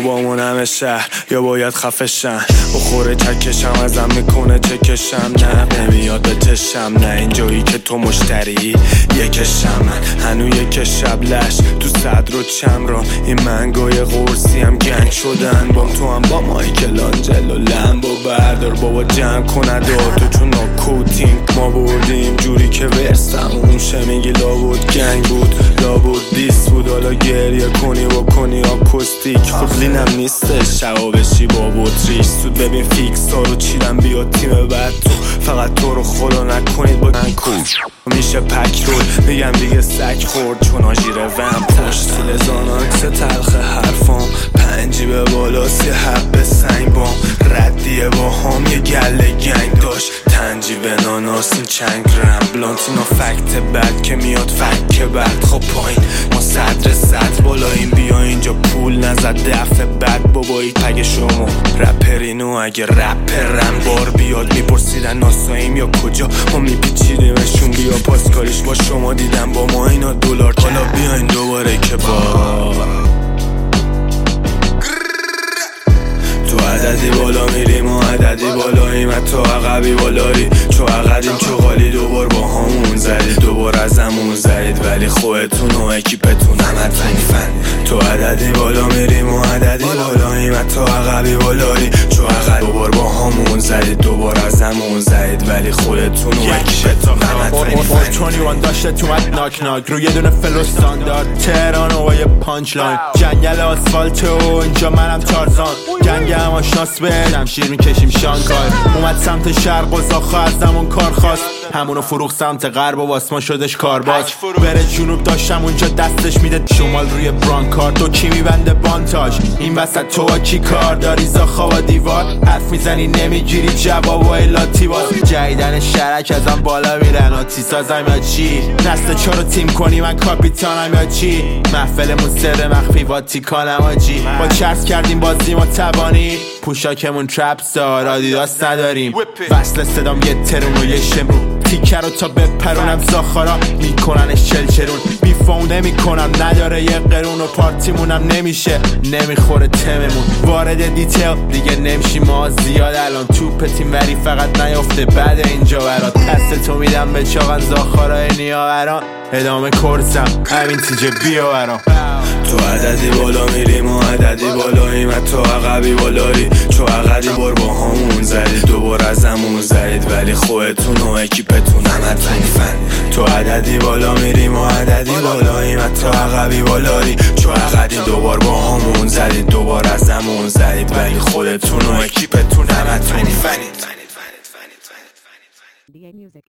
بابامون همه شهر یا باید خفشن بخوره چکشم ازم میکنه چکشم نه نمیاد به چشم نه اینجایی که تو مشتری یکشم من هنو یک شب لش تو صدر و چمران این منگای قرصی هم گنگ شدن بام تو هم با مایکلانجلو لمبو بردار بابا جمع کنه تو چون ناکوتینگ ما بردیم جوری که ورستم اون شمیگی لابود گنگ بود لابود دیست بود حالا گریه کنی بکنی آکوستیک خود لینم نیستش شوابشی با بطریش سود ببین فیکس ها رو چیدم بیاد تیم بعد تو فقط تو رو خدا نکنید با من کوش میشه پک رول میگم دیگه سک خورد چون آجیره وم پشت لزاناکس تلخ حرفام پنجی به بالاست یه حب سنگ بام ردیه با هم یه گله گنگ داشت تنجی به ناناس این چنگ رم بلانتینا فکت بد که میاد فک بد خب پایین ما صدر بالاییم بیا اینجا پول نزد دفع بد بابایی پگ شما رپرینو اگه رپرم بار بیاد میپرسیدن ناساییم یا کجا ما میپیچیدیمشون بیا پاسکاریش با شما دیدم با ما اینا دلار حالا بیاین دوباره که با تو عددی بالا میریم و عددی بالاییم حتی عقبی بالایی چو عقدیم چو غالی دوبار با همون زدید دوبار از همون زدید ولی خودتون و اکیپتون همتون فن تو عددی بالا میریم و عددی بالاییم حتی عقبی بالایی چو عقد دوبار با همون زدید دوبار از همون زدید ولی خودتون و اکیپتون همتون فن 21 داشته تو مد ناک ناک رو یه دونه فلو استاندارد تهران و یه پانچ لاین جنگل آسفالت و اینجا منم تارزان جنگ هم آشناس به شمشیر میکشیم شانکای اومد سمت شرق و زاخه از همون کار خواست همونو فروخ سمت غرب و واسما شدش کارباز بره جنوب داشتم اونجا دستش میده شمال روی برانکار تو کی میبنده بانتاج این وسط تو کی کار داری زاخه و دیوار حرف میزنی نمیگیری جواب و الاتی باز جایدن شرک ازم بالا میرن آتی سازم یا چی نسل چارو تیم کنی من کاپیتانم یا چی محفلمون سر مخفی واتیکانم آجی با چرس کردیم بازی ما تبانی پوشاکمون ترپسار آدیداس نداریم وصل صدام یه ترون و یه شمرون تیکر رو تا بپرونم زاخارا میکننش چلچرون بیفاون نمیکنم نداره یه قرون و پارتیمونم نمیشه نمیخوره تممون وارد دیتیل دیگه نمیشی ما زیاد الان توپ تیم وری فقط نیافته بعد اینجا برات دست تو میدم به چاقن زاخارای نیاوران ادامه کرسم همین تیجه بیا برام تو عددی بالا میریم و عددی بالاییم حتی عقبی بالایی چو عقدی بار با همون زدید دوبار از همون زدید ولی خودتون و اکیپتون همتون فن تو عددی بالا میریم و عددی بالاییم حتی عقبی بالایی چو عقدی دوبار با همون زدید دوبار از همون زدید ولی خودتون و اکیپتون همتون فنید